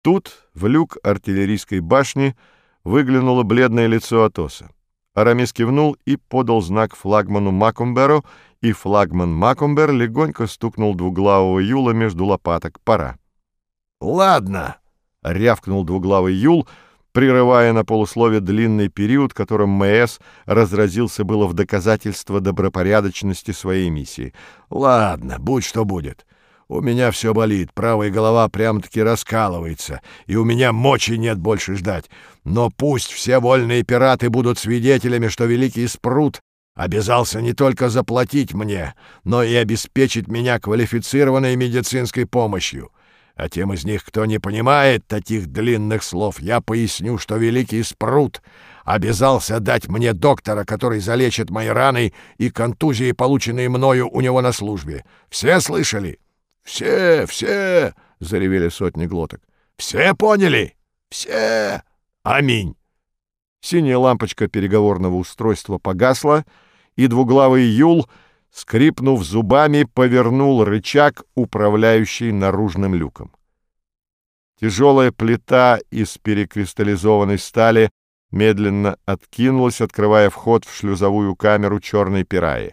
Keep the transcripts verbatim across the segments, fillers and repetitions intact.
Тут в люк артиллерийской башни выглянуло бледное лицо Атоса. Арамис кивнул и подал знак флагману Макумберу, и флагман Макумбер легонько стукнул двуглавого Юла между лопаток. «Пора». «Ладно», — рявкнул двуглавый Юл, прерывая на полуслове длинный период, которым МС разразился было в доказательство добропорядочности своей миссии. «Ладно, будь что будет. У меня все болит, правая голова прям-таки раскалывается, и у меня мочи нет больше ждать. Но пусть все вольные пираты будут свидетелями, что великий Спрут обязался не только заплатить мне, но и обеспечить меня квалифицированной медицинской помощью. А тем из них, кто не понимает таких длинных слов, я поясню, что великий Спрут обязался дать мне доктора, который залечит мои раны и контузии, полученные мною у него на службе. Все слышали?» «Все, все!» — заревели сотни глоток. «Все поняли? Все! Аминь!» Синяя лампочка переговорного устройства погасла, и двуглавый Юл, скрипнув зубами, повернул рычаг, управляющий наружным люком. Тяжелая плита из перекристаллизованной стали медленно откинулась, открывая вход в шлюзовую камеру черной пираи.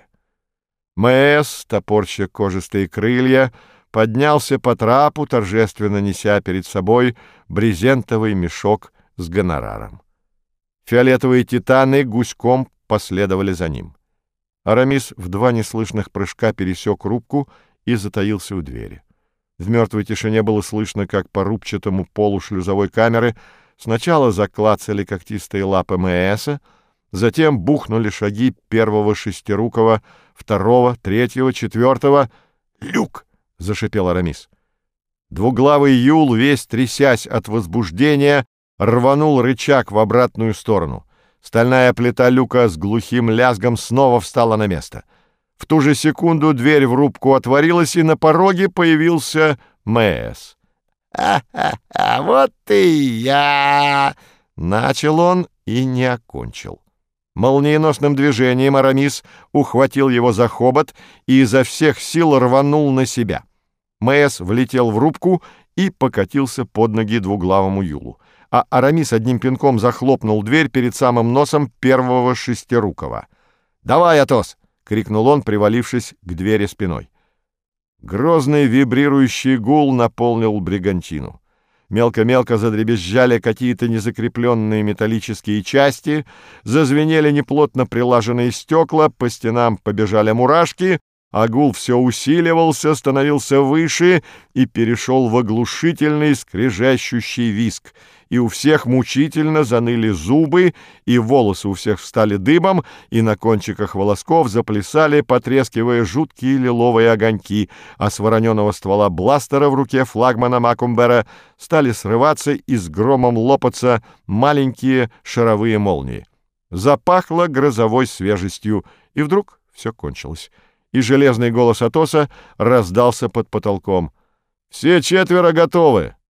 МС, топорща кожистые крылья, поднялся по трапу, торжественно неся перед собой брезентовый мешок с гонораром. Фиолетовые титаны гуськом последовали за ним. Арамис в два неслышных прыжка пересек рубку и затаился у двери. В мертвой тишине было слышно, как по рубчатому полу шлюзовой камеры сначала заклацали когтистые лапы МСа, затем бухнули шаги первого шестирукого, второго, третьего, четвертого. «Люк!» — зашипел Арамис. Двуглавый Юл, весь трясясь от возбуждения, рванул рычаг в обратную сторону. Стальная плита люка с глухим лязгом снова встала на место. В ту же секунду дверь в рубку отворилась, и на пороге появился МС. «Ха-ха-ха, вот и я!» — начал он и не окончил. Молниеносным движением Арамис ухватил его за хобот и изо всех сил рванул на себя. МС влетел в рубку и покатился под ноги двуглавому Юлу, а Арамис одним пинком захлопнул дверь перед самым носом первого шестирукого. «Давай, Атос!» — крикнул он, привалившись к двери спиной. Грозный вибрирующий гул наполнил бригантину. Мелко-мелко задребезжали какие-то незакрепленные металлические части, зазвенели неплотно прилаженные стекла, по стенам побежали мурашки, а гул все усиливался, становился выше и перешел в оглушительный скрежещущий визг. И у всех мучительно заныли зубы, и волосы у всех встали дыбом, и на кончиках волосков заплясали, потрескивая, жуткие лиловые огоньки, а с вороненого ствола бластера в руке флагмана Макумбера стали срываться и с громом лопаться маленькие шаровые молнии. Запахло грозовой свежестью, и вдруг все кончилось. И железный голос Атоса раздался под потолком. «Все четверо готовы!